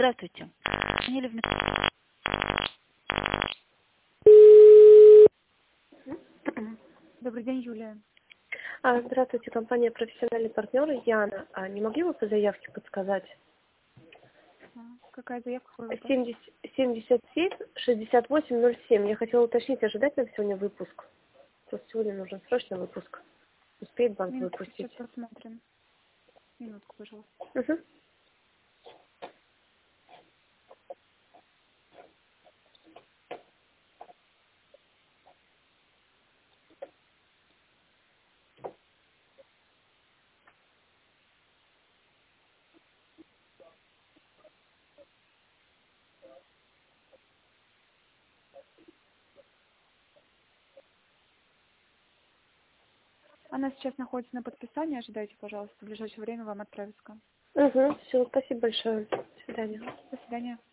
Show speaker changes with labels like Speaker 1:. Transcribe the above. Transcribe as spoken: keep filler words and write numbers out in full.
Speaker 1: Здравствуйте. Звонили в мет-
Speaker 2: Добрый день, Юлия.
Speaker 3: А, Здравствуйте, компания «Профессиональный партнер» Яна. А не могли бы по заявке подсказать?
Speaker 2: А, Какая заявка, какой вопрос?
Speaker 3: семьдесят, семьдесят семь шестьдесят восемь ноль семь. Я хотела уточнить, ожидать нам сегодня выпуск? Просто сегодня нужен срочный выпуск. Успеет банк
Speaker 2: Минутку, сейчас
Speaker 3: выпустить?
Speaker 2: посмотрим. Минутку, пожалуйста.
Speaker 3: Угу.
Speaker 2: Она сейчас находится на подписании. Ожидайте, пожалуйста. В ближайшее время вам отправится.
Speaker 3: Угу. Все, спасибо большое. До свидания.
Speaker 2: До свидания.